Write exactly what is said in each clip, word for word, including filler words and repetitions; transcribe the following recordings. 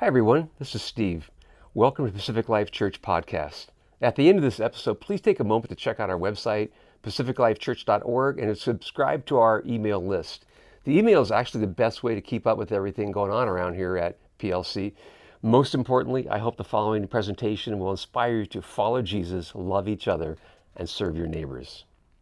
Hi everyone, this is Steve. Welcome to Pacific Life Church Podcast. At the end of this episode, please take a moment to check out our website, pacific life church dot org, and subscribe to our email list. The email is actually the best way to keep up with everything going on around here at P L C. Most importantly, I hope the following presentation will inspire you to follow Jesus, love each other, and serve your neighbors.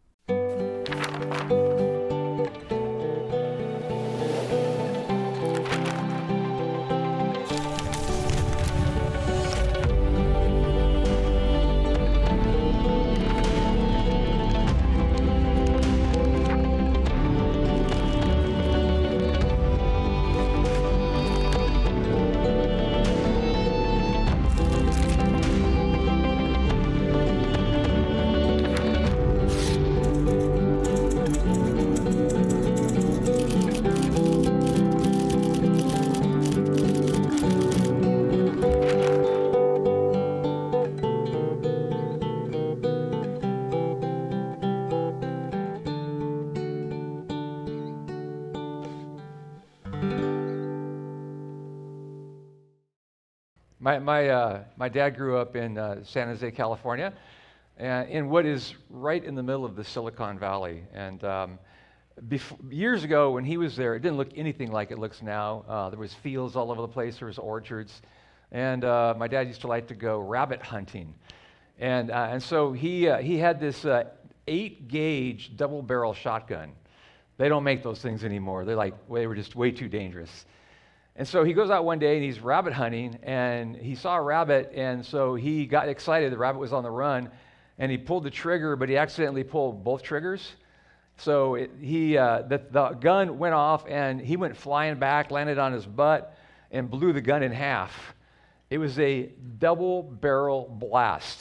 My my uh, my dad grew up in uh, San Jose, California, and in what is right in the middle of the Silicon Valley. And um, before, years ago, when he was there, it didn't look anything like it looks now. Uh, there was fields all over the place. There was orchards, and uh, my dad used to like to go rabbit hunting, and uh, and so he uh, he had this uh, eight gauge double barrel shotgun. They don't make those things anymore. They're like they were just way too dangerous. And so he goes out one day and he's rabbit hunting, and he saw a rabbit, and so he got excited. The rabbit was on the run, and he pulled the trigger, but he accidentally pulled both triggers. So it, he uh, the, the gun went off, and he went flying back, landed on his butt, and blew the gun in half. It was a double barrel blast.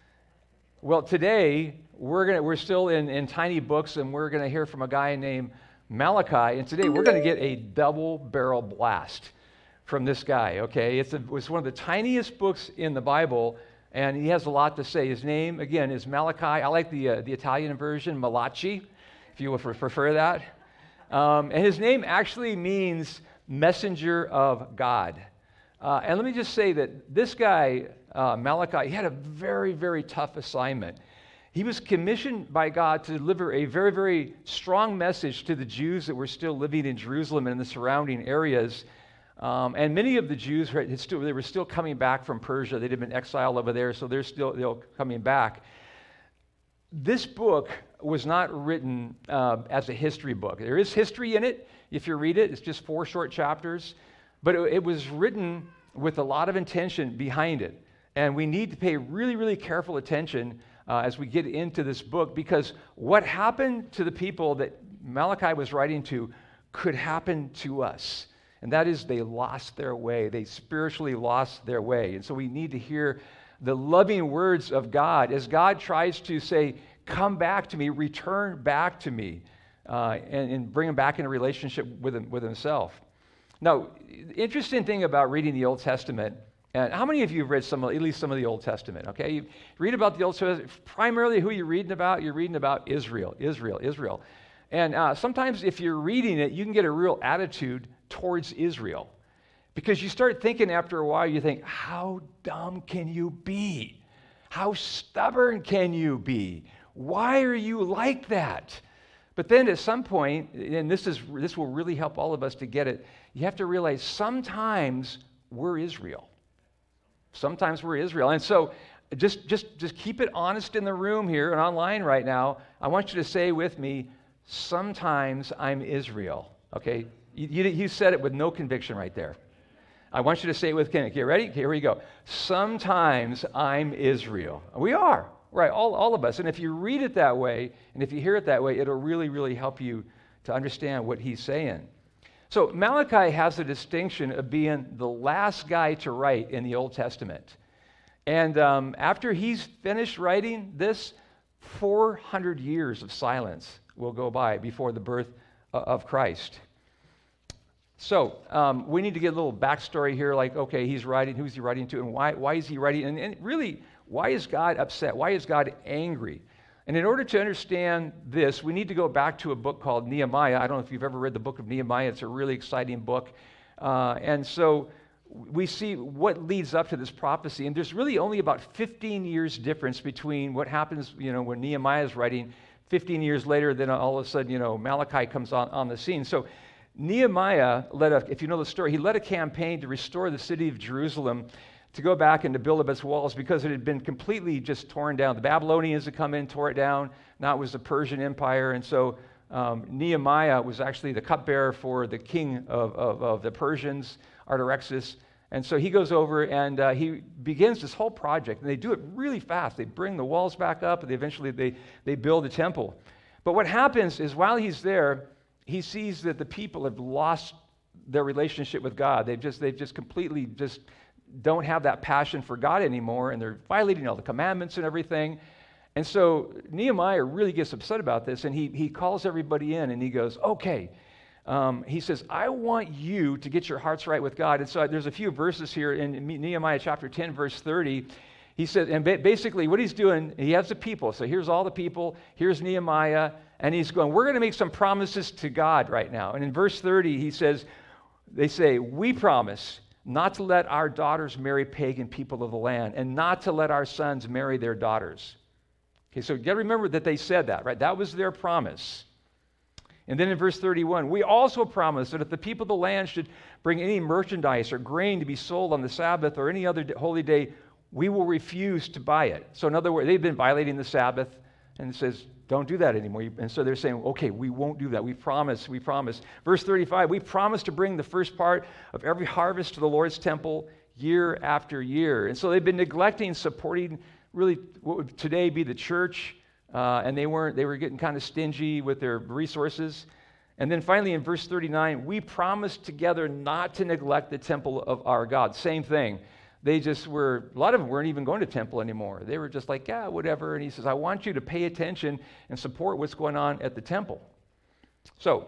Well, today we're gonna we're still in, in tiny books, and we're gonna hear from a guy named Malachi, and today we're going to get a double barrel blast from this guy, okay? It's, a, it's one of the tiniest books in the Bible, and he has a lot to say. His name, again, is Malachi. I like the uh, the Italian version, Malachi, if you would prefer that. Um, and his name actually means messenger of God. Uh, and let me just say that this guy, uh, Malachi, he had a very, very tough assignment. He was commissioned by God to deliver a very, very strong message to the Jews that were still living in Jerusalem and in the surrounding areas. Um, and many of the Jews, had still, they were still coming back from Persia. They'd been exiled over there, so they're still they're coming back. This book was not written uh, as a history book. There is history in it. If you read it, it's just four short chapters. But it, it was written with a lot of intention behind it. And we need to pay really, really careful attention Uh, as we get into this book, because what happened to the people that Malachi was writing to could happen to us. And that is they lost their way. They spiritually lost their way. And so we need to hear the loving words of God as God tries to say, come back to me, return back to me, uh, and, and bring them back in a relationship with, him, with himself. Now, the interesting thing about reading the Old Testament, and how many of you have read some, at least some of the Old Testament, okay? You read about the Old Testament, primarily who you're reading about, you're reading about Israel, Israel, Israel. And uh, sometimes if you're reading it, you can get a real attitude towards Israel. Because you start thinking after a while, you think, how dumb can you be? How stubborn can you be? Why are you like that? But then at some point, and this is this will really help all of us to get it, you have to realize sometimes we're Israel. Sometimes we're Israel. And so just, just, just keep it honest in the room here and online right now. I want you to say with me, sometimes I'm Israel. Okay? You, you, you said it with no conviction right there. I want you to say it with conviction. Okay, ready? Okay, here we go. Sometimes I'm Israel. We are. Right, all, all of us. And if you read it that way, and if you hear it that way, it'll really, really help you to understand what he's saying. So Malachi has the distinction of being the last guy to write in the Old Testament. And um, after he's finished writing this, four hundred years of silence will go by before the birth of Christ. So um, we need to get a little backstory here, like, okay, he's writing, who's he writing to, and why, why is he writing? And, and really, why is God upset? Why is God angry? And in order to understand this, we need to go back to a book called Nehemiah. I don't know if you've ever read the book of Nehemiah. It's a really exciting book. Uh, and so we see what leads up to this prophecy. And there's really only about fifteen years difference between what happens, you know, when Nehemiah is writing fifteen years later, then all of a sudden, you know, Malachi comes on, on the scene. So Nehemiah led a, if you know the story, he led a campaign to restore the city of Jerusalem, to go back and to build up its walls because it had been completely just torn down. The Babylonians had come in, tore it down. Now it was the Persian Empire. And so um, Nehemiah was actually the cupbearer for the king of, of, of the Persians, Artaxerxes. And so he goes over and uh, he begins this whole project. And they do it really fast. They bring the walls back up, and they eventually they, they build a temple. But what happens is while he's there, he sees that the people have lost their relationship with God. They've just, they've just completely just don't have that passion for God anymore, and they're violating all the commandments and everything. And so Nehemiah really gets upset about this, and he, he calls everybody in, and he goes, okay, um, he says, I want you to get your hearts right with God. And so there's a few verses here in Nehemiah chapter ten, verse thirty. He says, and basically what he's doing, he has the people. So here's all the people, here's Nehemiah, and he's going, we're going to make some promises to God right now. And in verse thirty, he says, they say, we promise not to let our daughters marry pagan people of the land, and not to let our sons marry their daughters. Okay, so you got to remember that they said that, right? That was their promise. And then in verse thirty-one, we also promise that if the people of the land should bring any merchandise or grain to be sold on the Sabbath or any other holy day, we will refuse to buy it. So in other words, they've been violating the Sabbath, and it says, don't do that anymore. And so they're saying, okay, we won't do that. We promise, we promise. Verse thirty-five, we promise to bring the first part of every harvest to the Lord's temple year after year. And so they've been neglecting supporting really what would today be the church, uh, and they weren't, they were getting kind of stingy with their resources. And then finally in verse thirty-nine, we promise together not to neglect the temple of our God. Same thing. They just were, a lot of them weren't even going to temple anymore. They were just like, yeah, whatever. And he says, I want you to pay attention and support what's going on at the temple. So,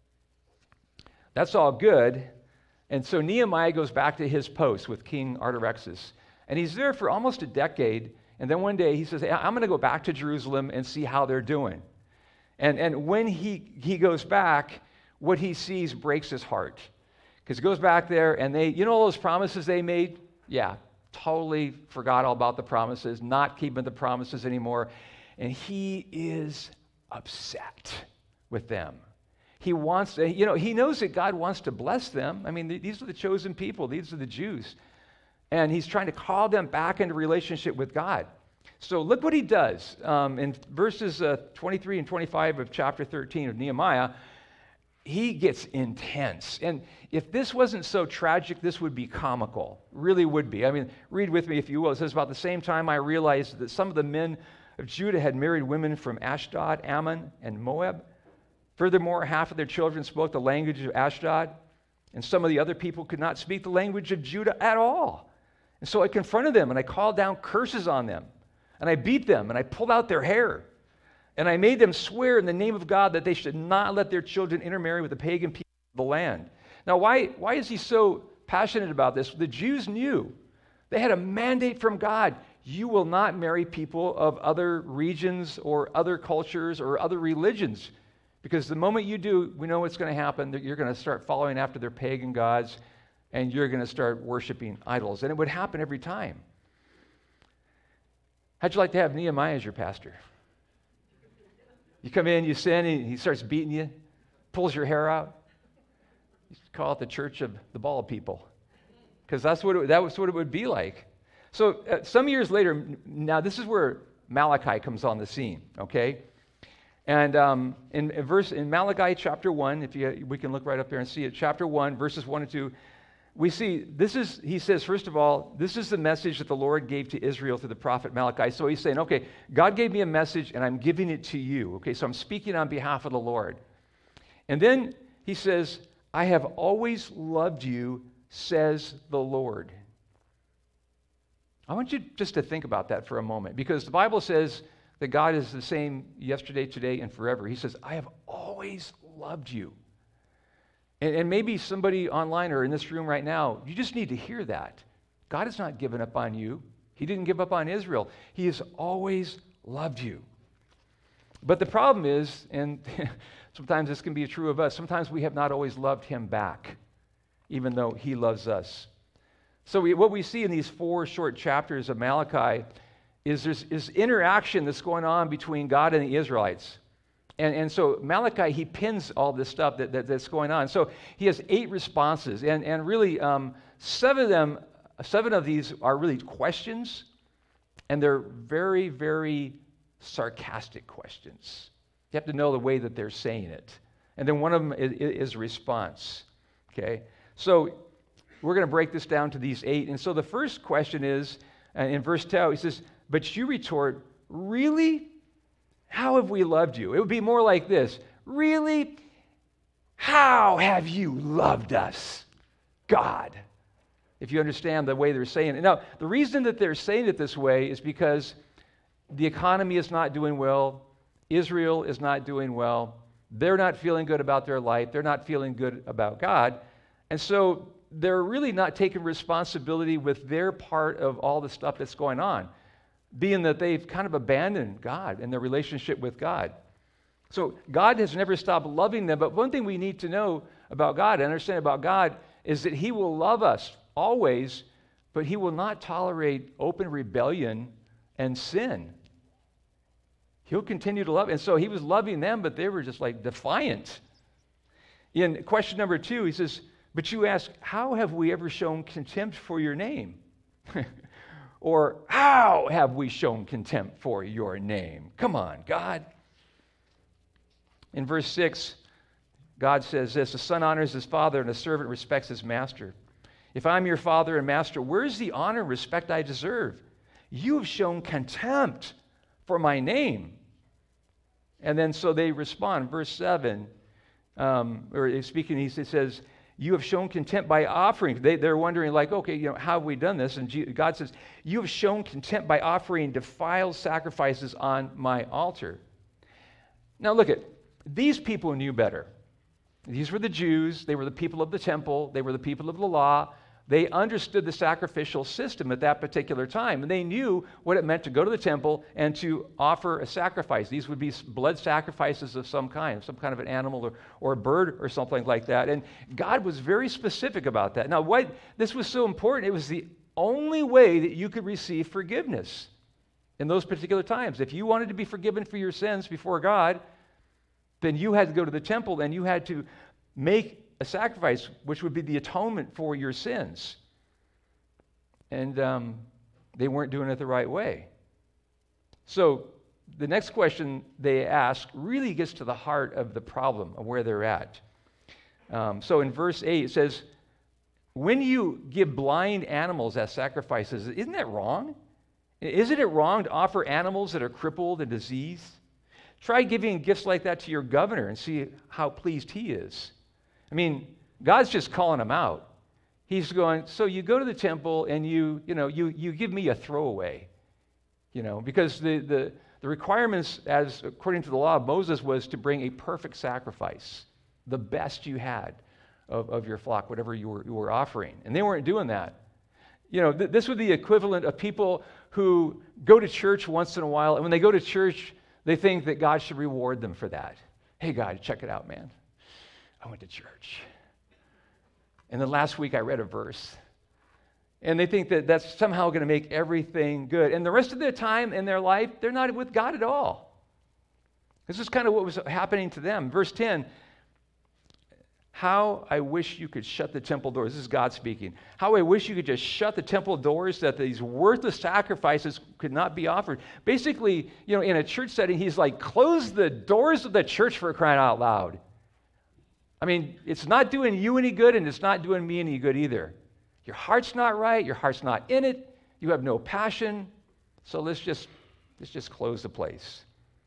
that's all good. And so Nehemiah goes back to his post with King Artaxerxes. And he's there for almost a decade. And then one day he says, hey, I'm going to go back to Jerusalem and see how they're doing. And, and when he, he goes back, what he sees breaks his heart. Because he goes back there and they, you know all those promises they made? Yeah, totally forgot all about the promises, not keeping the promises anymore. And he is upset with them. He wants to, you know, he knows that God wants to bless them. I mean, these are the chosen people. These are the Jews. And he's trying to call them back into relationship with God. So look what he does. Um, in verses uh, twenty-three and twenty-five of chapter thirteen of Nehemiah, he gets intense. And if this wasn't so tragic, this would be comical. Really would be. I mean, read with me if you will. It says, about the same time I realized that some of the men of Judah had married women from Ashdod, Ammon, and Moab. Furthermore, half of their children spoke the language of Ashdod, and some of the other people could not speak the language of Judah at all. And so I confronted them, and I called down curses on them, and I beat them, and I pulled out their hair. And I made them swear in the name of God that they should not let their children intermarry with the pagan people of the land. Now, why, why is he so passionate about this? The Jews knew. They had a mandate from God. You will not marry people of other regions or other cultures or other religions. Because the moment you do, we know what's going to happen. That you're going to start following after their pagan gods, and you're going to start worshiping idols. And it would happen every time. How'd you like to have Nehemiah as your pastor? You come in, you sin, and he starts beating you, pulls your hair out. You call it the church of the bald people, because that's what it, that was what it would be like. So uh, some years later, now this is where Malachi comes on the scene. Okay, and um, in, in verse in Malachi chapter one, if you we can look right up there and see it, chapter one, verses one and two. We see, this is, he says, first of all, this is the message that the Lord gave to Israel through the prophet Malachi. So he's saying, okay, God gave me a message and I'm giving it to you. Okay, so I'm speaking on behalf of the Lord. And then he says, I have always loved you, says the Lord. I want you just to think about that for a moment, because the Bible says that God is the same yesterday, today, and forever. He says, I have always loved you. And, and maybe somebody online or in this room right now, you just need to hear that. God has not given up on you. He didn't give up on Israel. He has always loved you. But the problem is, and sometimes this can be true of us, sometimes we have not always loved him back, even though he loves us. So we, what we see in these four short chapters of Malachi is there's is interaction that's going on between God and the Israelites. And, and so Malachi, he pins all this stuff that, that, that's going on. So he has eight responses, and, and really um, seven of them, seven of these are really questions, and they're very, very sarcastic questions. You have to know the way that they're saying it. And then one of them is, is a response, okay? So we're going to break this down to these eight. And so the first question is, uh, in verse two, he says, but you retort, really? How have we loved you? It would be more like this. Really? How have you loved us, God? If you understand the way they're saying it. Now, the reason that they're saying it this way is because the economy is not doing well. Israel is not doing well. They're not feeling good about their life. They're not feeling good about God. And so they're really not taking responsibility with their part of all the stuff that's going on, being that they've kind of abandoned God and their relationship with God. So God has never stopped loving them, but one thing we need to know about God and understand about God is that he will love us always, but he will not tolerate open rebellion and sin. He'll continue to love. And so he was loving them, but they were just like defiant. In question number two, he says, but you ask, how have we ever shown contempt for your name? Or how have we shown contempt for your name? Come on, God. In verse six, God says this, the son honors his father and the servant respects his master. If I'm your father and master, where's the honor and respect I deserve? You have shown contempt for my name. And then so they respond. Verse seven, um, or speaking, he says, you have shown contempt by offering. They, they're wondering, like, okay, you know, how have we done this? And God says, you have shown contempt by offering defiled sacrifices on my altar. Now look at, these people knew better. These were the Jews. They were the people of the temple. They were the people of the law. They understood the sacrificial system at that particular time, and they knew what it meant to go to the temple and to offer a sacrifice. These would be blood sacrifices of some kind, some kind of an animal or, or a bird or something like that. And God was very specific about that. Now, why this was so important, it was the only way that you could receive forgiveness in those particular times. If you wanted to be forgiven for your sins before God, then you had to go to the temple and you had to make a sacrifice, which would be the atonement for your sins. And um, they weren't doing it the right way. So the next question they ask really gets to the heart of the problem of where they're at. Um, so in verse eight, it says, when you give blind animals as sacrifices, isn't that wrong? Isn't it wrong to offer animals that are crippled and diseased? Try giving gifts like that to your governor and see how pleased he is. I mean, God's just calling them out. He's going, so you go to the temple and you, you know, you, you give me a throwaway, you know, because the, the, the requirements, as according to the law of Moses, was to bring a perfect sacrifice, the best you had of, of your flock, whatever you were, you were offering. And they weren't doing that. You know, th- this would be the equivalent of people who go to church once in a while, and when they go to church, they think that God should reward them for that. Hey, God, check it out, man. I went to church. And then last week I read a verse. And they think that that's somehow going to make everything good. And the rest of their time in their life, they're not with God at all. This is kind of what was happening to them. Verse ten, how I wish you could shut the temple doors. This is God speaking. How I wish you could just shut the temple doors that these worthless sacrifices could not be offered. Basically, you know, in a church setting, he's like, close the doors of the church, for crying out loud. I mean, it's not doing you any good, and it's not doing me any good either. Your heart's not right. Your heart's not in it. You have no passion. So let's just let's just close the place.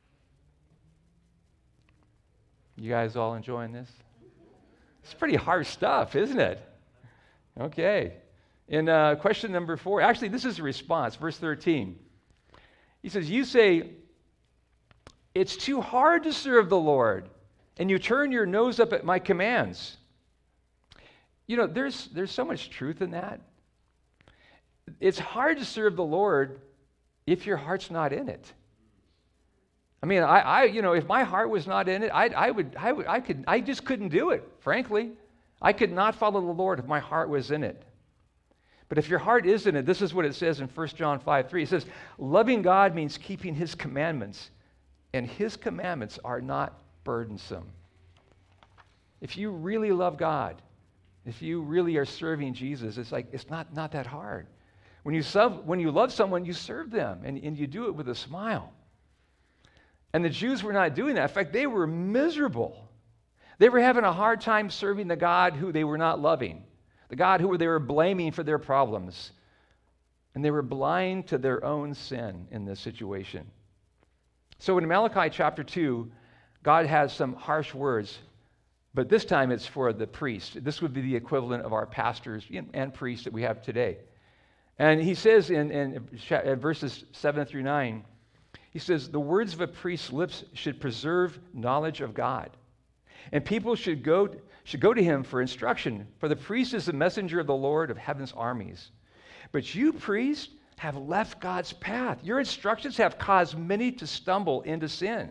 You guys all enjoying this? It's pretty harsh stuff, isn't it? Okay. In uh, question number four, actually, this is a response, verse thirteen. He says, you say, it's too hard to serve the Lord, and you turn your nose up at my commands. You know, there's there's so much truth in that. It's hard to serve the Lord if your heart's not in it. I mean, I, I you know, if my heart was not in it, I, I would, I would, I could, I just couldn't do it. Frankly, I could not follow the Lord if my heart was in it. But if your heart is in it, this is what it says in First John five three. It says, loving God means keeping his commandments, and his commandments are not burdensome. If you really love God, if you really are serving Jesus, it's like, it's not, not that hard. When you, sub, when you love someone, you serve them, and, and you do it with a smile. And the Jews were not doing that. In fact, they were miserable. They were having a hard time serving the God who they were not loving, the God who they were blaming for their problems. And they were blind to their own sin in this situation. So in Malachi chapter two, God has some harsh words, but this time it's for the priest. This would be the equivalent of our pastors and priests that we have today. And he says in, in verses seven through nine, he says, the words of a priest's lips should preserve knowledge of God. And people should go, should go to him for instruction, for the priest is the messenger of the Lord of heaven's armies. But you, priests, have left God's path. Your instructions have caused many to stumble into sin.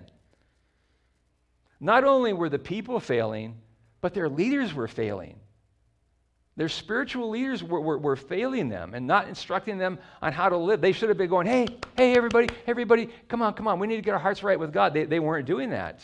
Not only were the people failing, but their leaders were failing. Their spiritual leaders were, were, were failing them and not instructing them on how to live. They should have been going, hey, hey, everybody, everybody, come on, come on. We need to get our hearts right with God. They, they weren't doing that.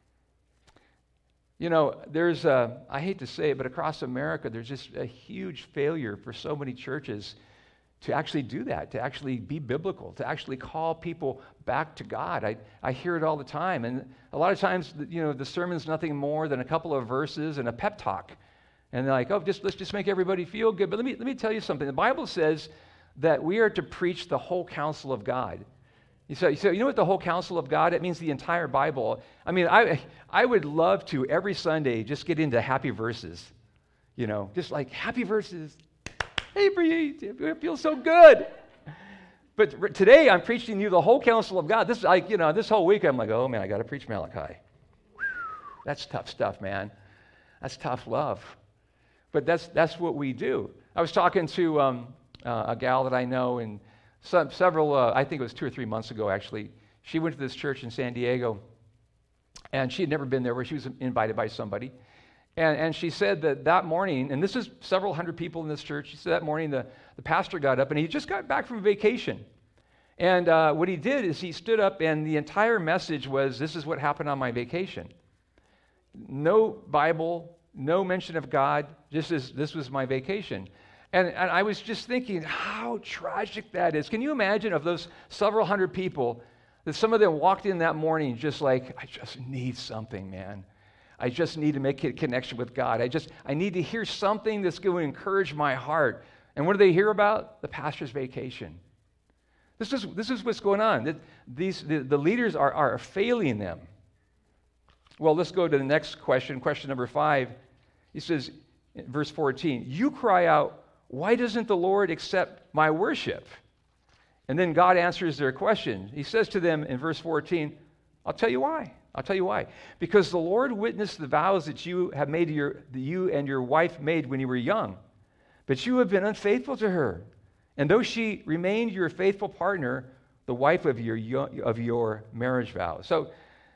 You know, there's, a, I hate to say it, but across America, there's just a huge failure for so many churches to actually do that, to actually be biblical, to actually call people back to God. I, I hear it all the time. And a lot of times, you know, the sermon's nothing more than a couple of verses and a pep talk. And they're like, oh, just let's just make everybody feel good. But let me, let me tell you something. The Bible says that we are to preach the whole counsel of God. You say, so you know what the whole counsel of God? It means the entire Bible. I mean, I I would love to every Sunday just get into happy verses. You know, just like happy verses. Hey, Bree, it feels so good. But today I'm preaching you the whole counsel of God. This is like, you know, this whole week I'm like, oh man, I got to preach Malachi. That's tough stuff, man. That's tough love. But that's that's what we do. I was talking to um, uh, a gal that I know, and some, several, uh, I think it was two or three months ago, actually. She went to this church in San Diego, and she had never been there, where she was invited by somebody. And, and she said that that morning, and this is several hundred people in this church, she said that morning the, the pastor got up, and he just got back from vacation. And uh, what he did is he stood up, and the entire message was, this is what happened on my vacation. No Bible, no mention of God, just as this was my vacation. And, and I was just thinking how tragic that is. Can you imagine of those several hundred people that some of them walked in that morning just like, I just need something, man. I just need to make a connection with God. I just, I need to hear something that's going to encourage my heart. And what do they hear about? The pastor's vacation. This is, this is what's going on. These, the, the leaders are, are failing them. Well, let's go to the next question, question number five. He says, verse fourteen, you cry out, why doesn't the Lord accept my worship? And then God answers their question. He says to them in verse fourteen, I'll tell you why. I'll tell you why. Because the Lord witnessed the vows that you have made to your, that you and your wife made when you were young. But you have been unfaithful to her. And though she remained your faithful partner, the wife of your, of your marriage vow. So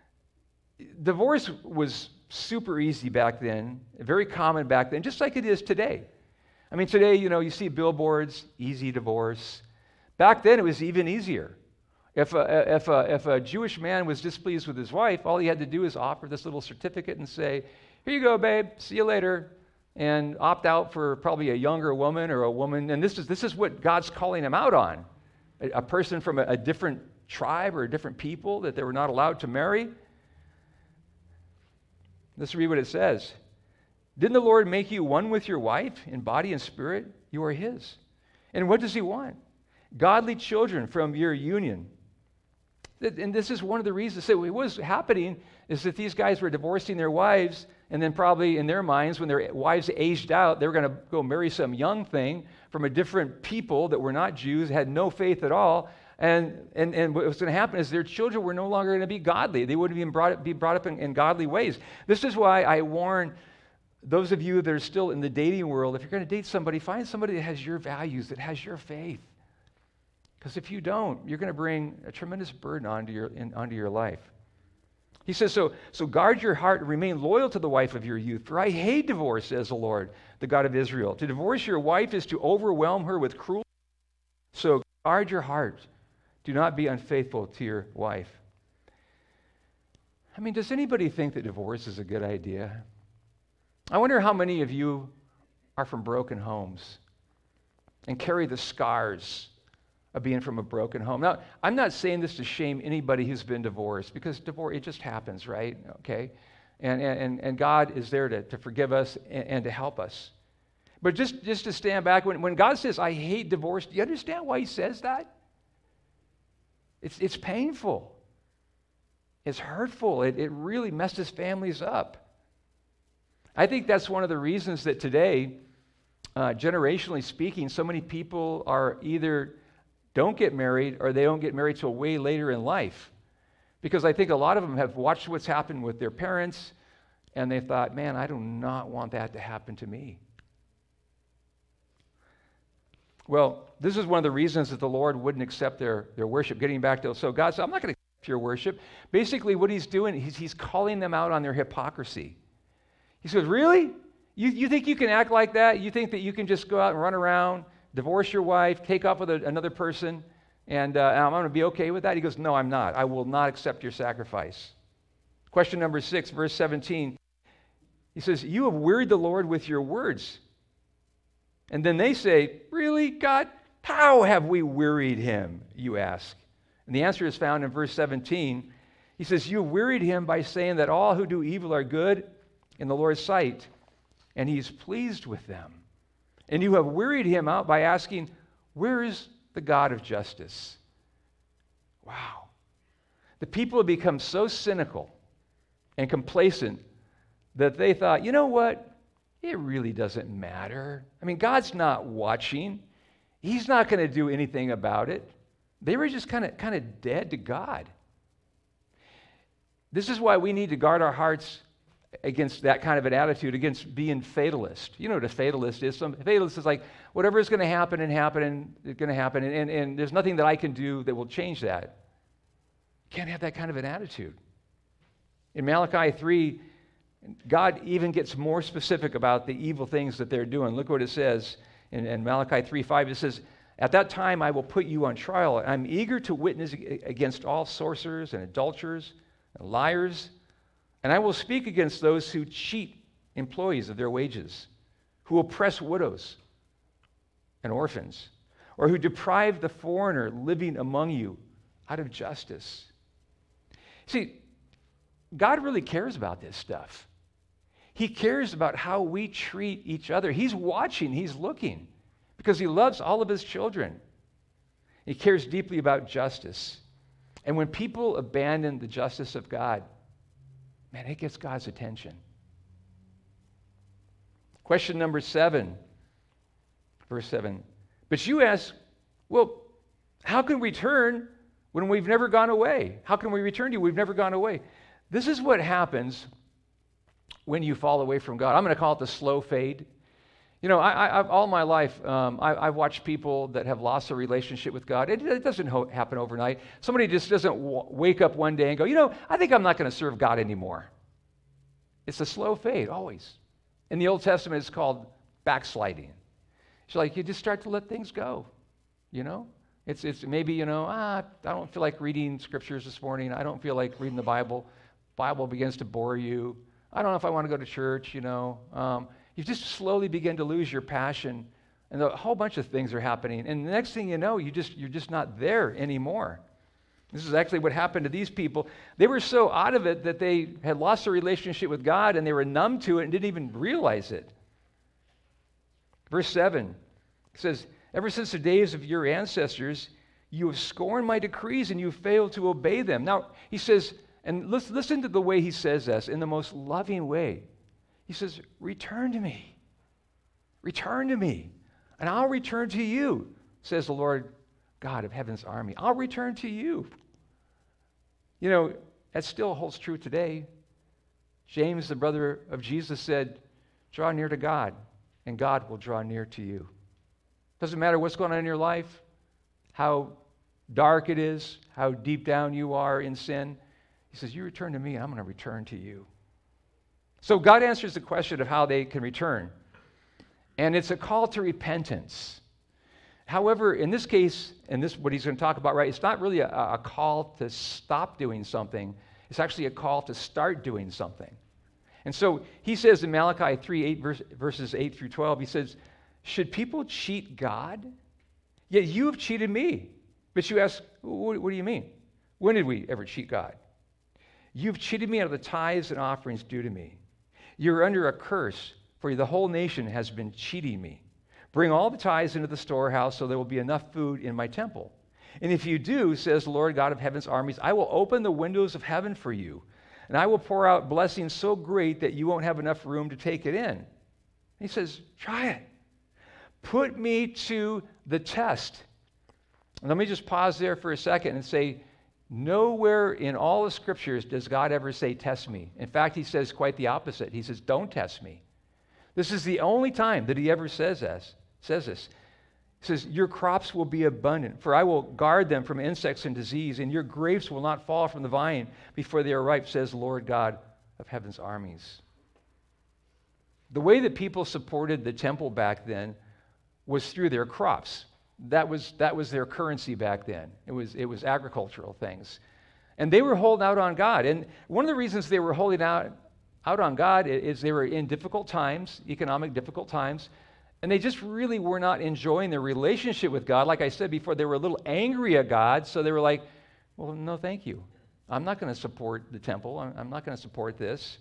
divorce was super easy back then, very common back then, just like it is today. I mean, today, you know, you see billboards, easy divorce. Back then, it was even easier. If a, if, a, if a Jewish man was displeased with his wife, all he had to do is offer this little certificate and say, here you go, babe, see you later, and opt out for probably a younger woman or a woman. And this is, this is what God's calling him out on, a, a person from a, a different tribe or a different people that they were not allowed to marry. Let's read what it says. Didn't the Lord make you one with your wife in body and spirit? You are his. And what does he want? Godly children from your union. And this is one of the reasons. So what was happening is that these guys were divorcing their wives, and then probably in their minds, when their wives aged out, they were going to go marry some young thing from a different people that were not Jews, had no faith at all. And, and, and what was going to happen is their children were no longer going to be godly. They wouldn't even brought, be brought up in, in godly ways. This is why I warn those of you that are still in the dating world, if you're going to date somebody, find somebody that has your values, that has your faith. Because if you don't, you're going to bring a tremendous burden onto your, in, onto your life. He says, so, so guard your heart and remain loyal to the wife of your youth, for I hate divorce, says the Lord, the God of Israel. To divorce your wife is to overwhelm her with cruelty. So guard your heart. Do not be unfaithful to your wife. I mean, does anybody think that divorce is a good idea? I wonder how many of you are from broken homes and carry the scars of being from a broken home. Now, I'm not saying this to shame anybody who's been divorced, because divorce, it just happens, right? Okay? And, and, and God is there to, to forgive us and, and to help us. But just, just to stand back, when, when God says, I hate divorce, do you understand why he says that? It's, it's painful. It's hurtful. It, it really messes families up. I think that's one of the reasons that today, uh, generationally speaking, so many people are either don't get married or they don't get married till way later in life. Because I think a lot of them have watched what's happened with their parents and they thought, man, I do not want that to happen to me. Well, this is one of the reasons that the Lord wouldn't accept their, their worship. Getting back to, so God said, I'm not going to accept your worship. Basically, what he's doing, he's, he's calling them out on their hypocrisy. He says, really? You, you think you can act like that? You think that you can just go out and run around, divorce your wife, take off with a, another person, and, uh, and I'm going to be okay with that? He goes, no, I'm not. I will not accept your sacrifice. Question number six, verse seventeen. He says, you have wearied the Lord with your words. And then they say, really, God? How have we wearied him, you ask? And the answer is found in verse seventeen. He says, you have wearied him by saying that all who do evil are good in the Lord's sight, and he's pleased with them. And you have wearied him out by asking, where is the God of justice? Wow. The people have become so cynical and complacent that they thought, you know what? It really doesn't matter. I mean, God's not watching. He's not going to do anything about it. They were just kind of kind of dead to God. This is why we need to guard our hearts against that kind of an attitude, against being fatalist. You know what a fatalist is? Some fatalist is like, whatever is going to happen and happen and it's going to happen, and, and, and there's nothing that I can do that will change that. Can't have that kind of an attitude. In Malachi three, God even gets more specific about the evil things that they're doing. Look what it says in, in Malachi three five. It says, at that time I will put you on trial. I'm eager to witness against all sorcerers and adulterers and liars, and I will speak against those who cheat employees of their wages, who oppress widows and orphans, or who deprive the foreigner living among you out of justice. See, God really cares about this stuff. He cares about how we treat each other. He's watching, he's looking, because he loves all of his children. He cares deeply about justice. And when people abandon the justice of God, man, it gets God's attention. Question number seven, verse seven. But you ask, well, how can we turn when we've never gone away? How can we return to you? We've never gone away. This is what happens when you fall away from God. I'm going to call it the slow fade. You know, I, I, all my life, um, I, I've watched people that have lost their relationship with God. It, it doesn't ho- happen overnight. Somebody just doesn't w- wake up one day and go, you know, I think I'm not going to serve God anymore. It's a slow fade, always. In the Old Testament, it's called backsliding. It's like you just start to let things go, you know? It's, it's maybe, you know, ah, I don't feel like reading scriptures this morning. I don't feel like reading the Bible. Bible begins to bore you. I don't know if I want to go to church, you know. Um, you just slowly begin to lose your passion, and a whole bunch of things are happening. And the next thing you know, you just, you're just not there anymore. This is actually what happened to these people. They were so out of it that they had lost their relationship with God, and they were numb to it and didn't even realize it. Verse seven says, ever since the days of your ancestors, you have scorned my decrees and you failed to obey them. Now, he says, and listen, listen to the way he says this in the most loving way. He says, return to me. Return to me, and I'll return to you, says the Lord God of heaven's army. I'll return to you. You know, that still holds true today. James, the brother of Jesus, said, draw near to God, and God will draw near to you. Doesn't matter what's going on in your life, how dark it is, how deep down you are in sin. He says, you return to me, and I'm going to return to you. So God answers the question of how they can return. And it's a call to repentance. However, in this case, and this what he's going to talk about, right, it's not really a, a call to stop doing something. It's actually a call to start doing something. And so he says in Malachi three, eight, verse, verses eight through twelve, he says, should people cheat God? Yet you have cheated me. But you ask, what, what do you mean? When did we ever cheat God? You've cheated me out of the tithes and offerings due to me. You're under a curse, for the whole nation has been cheating me. Bring all the tithes into the storehouse so there will be enough food in my temple. And if you do, says the Lord God of heaven's armies, I will open the windows of heaven for you, and I will pour out blessings so great that you won't have enough room to take it in. He says, try it. Put me to the test. And let me just pause there for a second and say, nowhere in all the scriptures does God ever say, test me. In fact, he says quite the opposite. He says, don't test me. This is the only time that he ever says this. Says this. He says, your crops will be abundant, for I will guard them from insects and disease, and your grapes will not fall from the vine before they are ripe, says the Lord God of heaven's armies. The way that people supported the temple back then was through their crops. That was, that was their currency back then. It was, it was agricultural things. And they were holding out on God. And one of the reasons they were holding out, out on God is they were in difficult times, economic difficult times, and they just really were not enjoying their relationship with God. Like I said before, they were a little angry at God, so they were like, well, no, thank you. I'm not going to support the temple. I'm not going to support this.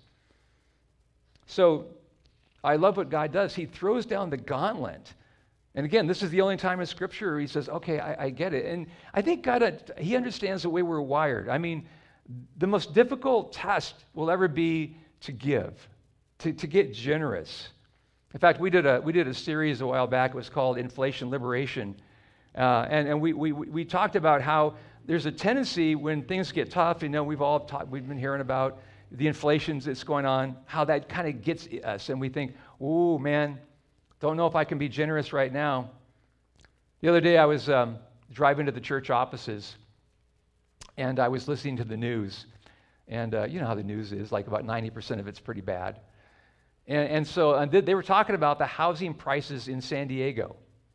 So I love what God does. He throws down the gauntlet. And again, this is the only time in Scripture where he says, okay, I, I get it. And I think God, he understands the way we're wired. I mean, the most difficult test will ever be to give, to, to get generous. In fact, we did a we did a series a while back. It was called Inflation Liberation, uh, and and we, we we talked about how there's a tendency when things get tough. You know, we've all talked, we've been hearing about the inflations that's going on, how that kind of gets us, and we think, "Oh man, don't know if I can be generous right now." The other day, I was um, driving to the church offices, and I was listening to the news, and uh, you know how the news is, like about ninety percent of it's pretty bad. And, and so and they were talking about the housing prices in San Diego.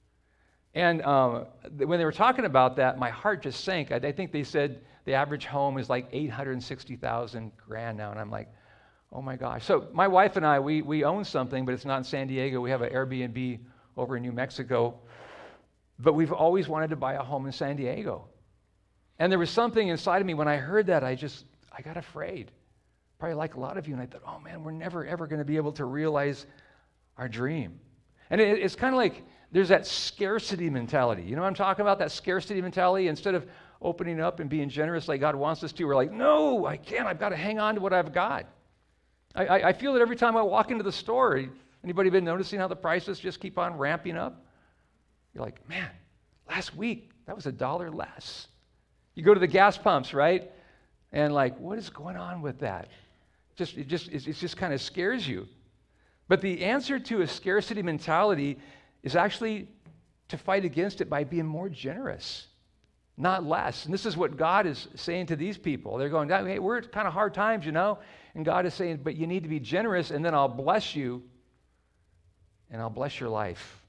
And um, when they were talking about that, my heart just sank. I, I think they said the average home is like eight hundred sixty thousand grand now. And I'm like, oh my gosh. So my wife and I, we, we own something, but it's not in San Diego. We have an Airbnb over in New Mexico. But we've always wanted to buy a home in San Diego. And there was something inside of me when I heard that, I just, I got afraid. Probably like a lot of you, and I thought, oh man, we're never ever going to be able to realize our dream. And it, it's kind of like there's that scarcity mentality. You know what I'm talking about? That scarcity mentality. Instead of opening up and being generous like God wants us to, we're like, no, I can't. I've got to hang on to what I've got. I, I, I feel it every time I walk into the store. Anybody been noticing how the prices just keep on ramping up? You're like, man, last week that was a dollar less. You go to the gas pumps, right? And like, what is going on with that? Just it just it just kind of scares you. But the answer to a scarcity mentality is actually to fight against it by being more generous, not less. And this is what God is saying to these people. They're going, hey, we're at kind of hard times, you know? And God is saying, but you need to be generous, and then I'll bless you, and I'll bless your life.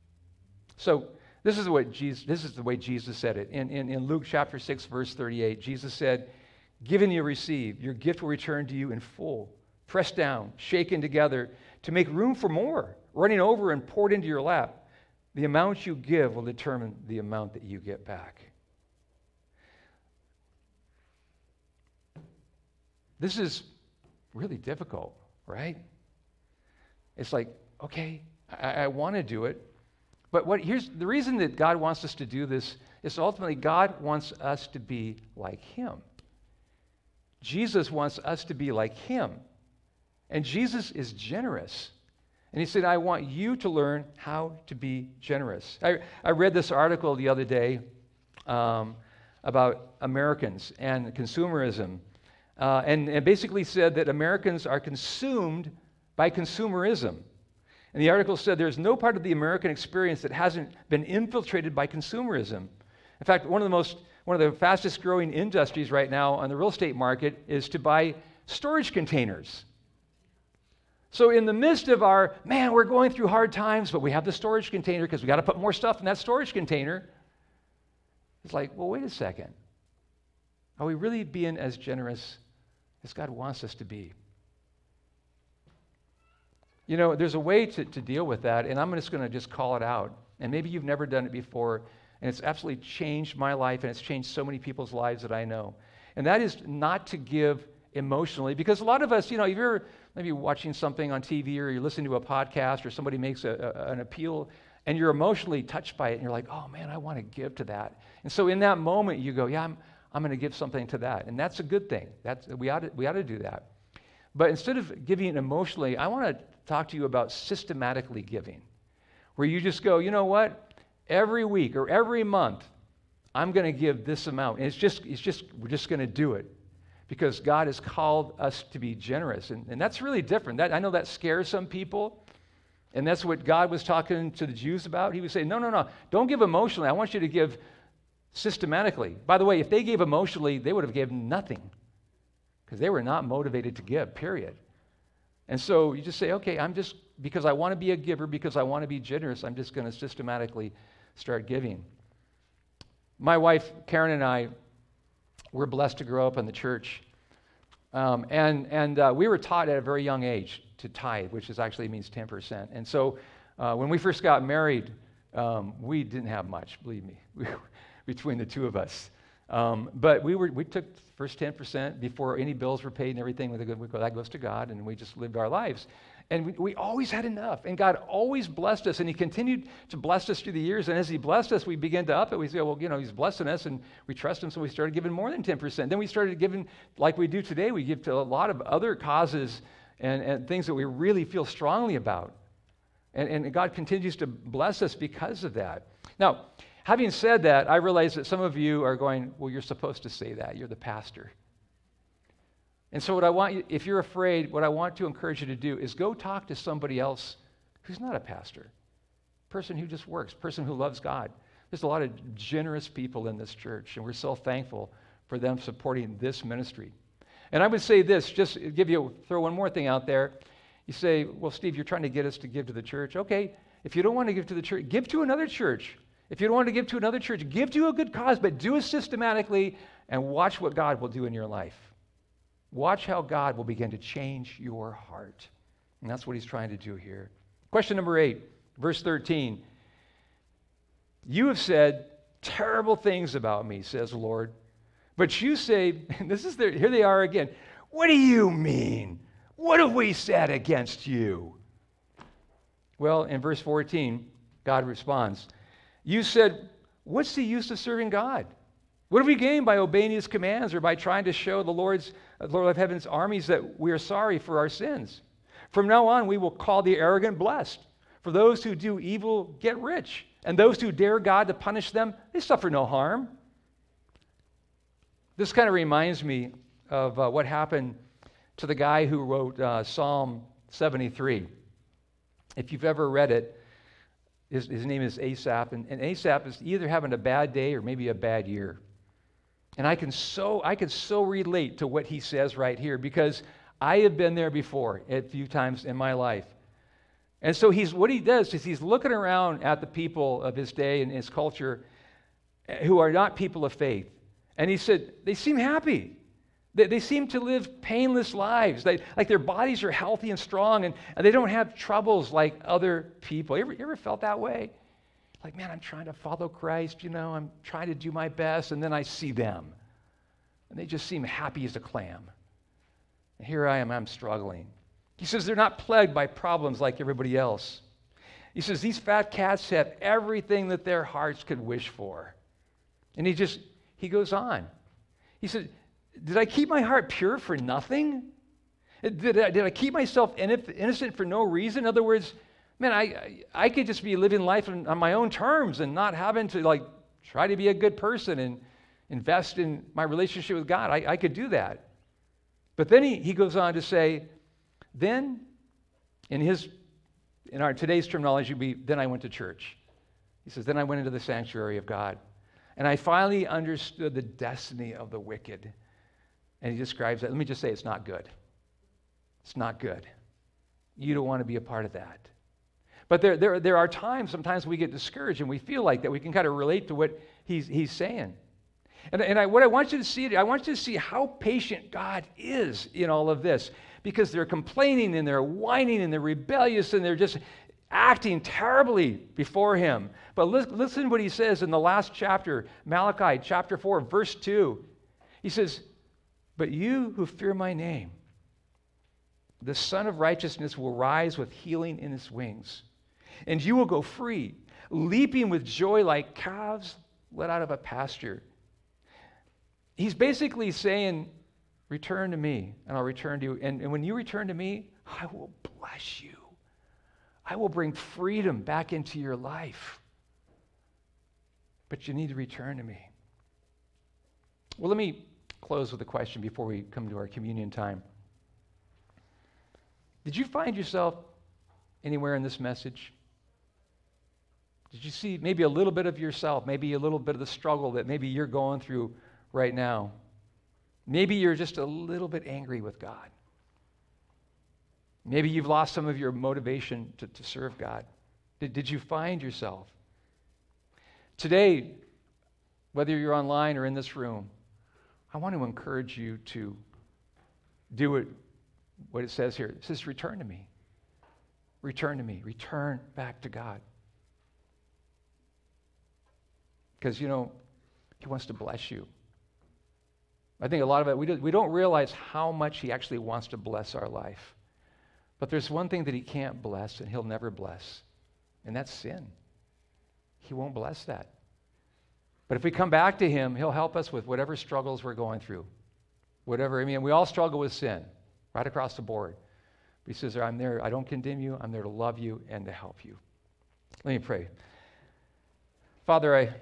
So this is what Jesus, this is the way Jesus said it. In, in, in Luke chapter six, verse thirty-eight, Jesus said, given you receive, your gift will return to you in full, pressed down, shaken together, to make room for more, running over and poured into your lap. The amount you give will determine the amount that you get back. This is really difficult, right? It's like, okay, I, I want to do it, but what here's the reason that God wants us to do this is ultimately God wants us to be like Him. Jesus wants us to be like Him. And Jesus is generous. And He said, I want you to learn how to be generous. I, I read this article the other day um, about Americans and consumerism. Uh, and it basically said that Americans are consumed by consumerism. And the article said there's no part of the American experience that hasn't been infiltrated by consumerism. In fact, one of the most one of the fastest growing industries right now on the real estate market is to buy storage containers. So in the midst of our, man, we're going through hard times, but we have the storage container because we got to put more stuff in that storage container. It's like, well, wait a second. Are we really being as generous as God wants us to be? You know, there's a way to, to deal with that, and I'm just going to just call it out. And maybe you've never done it before, and it's absolutely changed my life, and it's changed so many people's lives that I know. And that is not to give emotionally, because a lot of us, you know, if you're maybe watching something on T V or you're listening to a podcast or somebody makes a, a, an appeal and you're emotionally touched by it and you're like, oh man, I want to give to that. And so in that moment you go, yeah, I'm, I'm going to give something to that. And that's a good thing. That's, we ought to, we ought to do that. But instead of giving emotionally, I want to talk to you about systematically giving, where you just go, you know what? Every week or every month, I'm going to give this amount. And it's just, it's just, we're just going to do it. Because God has called us to be generous. And, and that's really different. That, I know that scares some people. And that's what God was talking to the Jews about. He was saying, no, no, no, don't give emotionally. I want you to give systematically. By the way, if they gave emotionally, they would have given nothing. Because they were not motivated to give, period. And so you just say, okay, I'm just, because I want to be a giver, because I want to be generous, I'm just going to systematically start giving. My wife, Karen, and I, we're blessed to grow up in the church. Um, and and uh, we were taught at a very young age to tithe, which is actually means ten percent. And so uh, when we first got married, um, we didn't have much, believe me, we were, between the two of us. Um, but we were we took the first ten percent before any bills were paid and everything. We go, that goes to God, and we just lived our lives. And we, we always had enough, and God always blessed us, and He continued to bless us through the years. And as He blessed us, we began to up it. We say, well, you know, He's blessing us, and we trust Him, so we started giving more than ten percent. Then we started giving, like we do today, we give to a lot of other causes and, and things that we really feel strongly about. And, and God continues to bless us because of that. Now, having said that, I realize that some of you are going, well, you're supposed to say that. You're the pastor. And so what I want you, if you're afraid, what I want to encourage you to do is go talk to somebody else who's not a pastor, person who just works, person who loves God. There's a lot of generous people in this church, and we're so thankful for them supporting this ministry. And I would say this, just give you, throw one more thing out there. You say, well, Steve, you're trying to get us to give to the church. Okay, if you don't want to give to the church, give to another church. If you don't want to give to another church, give to a good cause, but do it systematically and watch what God will do in your life. Watch how God will begin to change your heart. And that's what He's trying to do here. Question number eight, verse thirteen. You have said terrible things about me, says the Lord. But you say, and this is their, here they are again. What do you mean? What have we said against you? Well, in verse fourteen, God responds, you said, what's the use of serving God? What have we gained by obeying His commands or by trying to show the Lord's, the Lord of Heaven's armies that we are sorry for our sins? From now on, we will call the arrogant blessed. For those who do evil get rich, and those who dare God to punish them, they suffer no harm. This kind of reminds me of uh, what happened to the guy who wrote uh, Psalm seventy-three. If you've ever read it, his, his name is Asaph, and, and Asaph is either having a bad day or maybe a bad year. And I can so I can so relate to what he says right here, because I have been there before a few times in my life. And so he's what he does is he's looking around at the people of his day and his culture who are not people of faith. And he said, they seem happy. They, they seem to live painless lives. They, like their bodies are healthy and strong, and, and they don't have troubles like other people. You ever, you ever felt that way? Like, man, I'm trying to follow Christ, you know, I'm trying to do my best, and then I see them. And they just seem happy as a clam. And here I am, I'm struggling. He says they're not plagued by problems like everybody else. He says these fat cats have everything that their hearts could wish for. And he just, he goes on. He said, did I keep my heart pure for nothing? Did I, did I keep myself innocent for no reason? In other words, man, I I could just be living life on, on my own terms and not having to like try to be a good person and invest in my relationship with God. I, I could do that. But then he, he goes on to say, then in his in our today's terminology, we, then I went to church. He says, then I went into the sanctuary of God. And I finally understood the destiny of the wicked. And he describes that. Let me just say it's not good. It's not good. You don't want to be a part of that. But there, there, there are times, sometimes we get discouraged and we feel like that we can kind of relate to what he's, he's saying. And, and I, what I want you to see, I want you to see how patient God is in all of this. Because they're complaining and they're whining and they're rebellious and they're just acting terribly before him. But listen, listen to what he says in the last chapter, Malachi chapter four, verse two. He says, "But you who fear my name, the Son of Righteousness will rise with healing in his wings, and you will go free, leaping with joy like calves let out of a pasture." He's basically saying, return to me, and I'll return to you. And, and when you return to me, I will bless you. I will bring freedom back into your life. But you need to return to me. Well, let me close with a question before we come to our communion time. Did you find yourself anywhere in this message? Did you see maybe a little bit of yourself, maybe a little bit of the struggle that maybe you're going through right now? Maybe you're just a little bit angry with God. Maybe you've lost some of your motivation to, to serve God. Did, did you find yourself? Today, whether you're online or in this room, I want to encourage you to do it, what it says here. It says, return to me. Return to me. Return back to God. Because, you know, he wants to bless you. I think a lot of it, we don't, we don't realize how much he actually wants to bless our life. But there's one thing that he can't bless and he'll never bless, and that's sin. He won't bless that. But if we come back to him, he'll help us with whatever struggles we're going through. Whatever, I mean, we all struggle with sin, right across the board. But he says, I'm there, I don't condemn you, I'm there to love you and to help you. Let me pray. Father, I...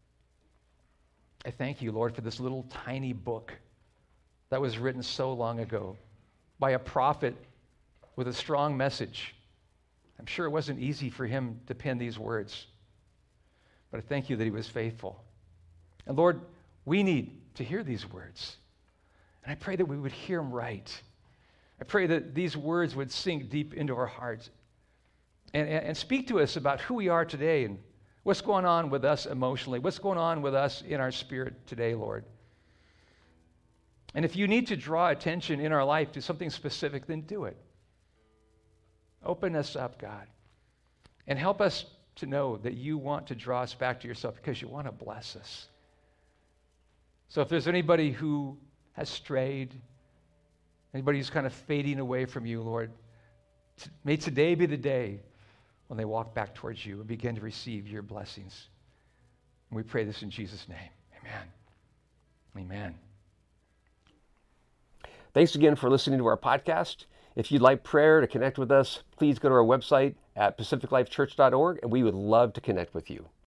I thank you, Lord, for this little tiny book that was written so long ago by a prophet with a strong message. I'm sure it wasn't easy for him to pen these words, but I thank you that he was faithful. And Lord, we need to hear these words. And I pray that we would hear them right. I pray that these words would sink deep into our hearts and, and, and speak to us about who we are today and what's going on with us emotionally? What's going on with us in our spirit today, Lord? And if you need to draw attention in our life to something specific, then do it. Open us up, God. And help us to know that you want to draw us back to yourself because you want to bless us. So if there's anybody who has strayed, anybody who's kind of fading away from you, Lord, t- may today be the day when they walk back towards you and begin to receive your blessings. And we pray this in Jesus' name. Amen. Amen. Thanks again for listening to our podcast. If you'd like prayer to connect with us, please go to our website at pacific life church dot org, and we would love to connect with you.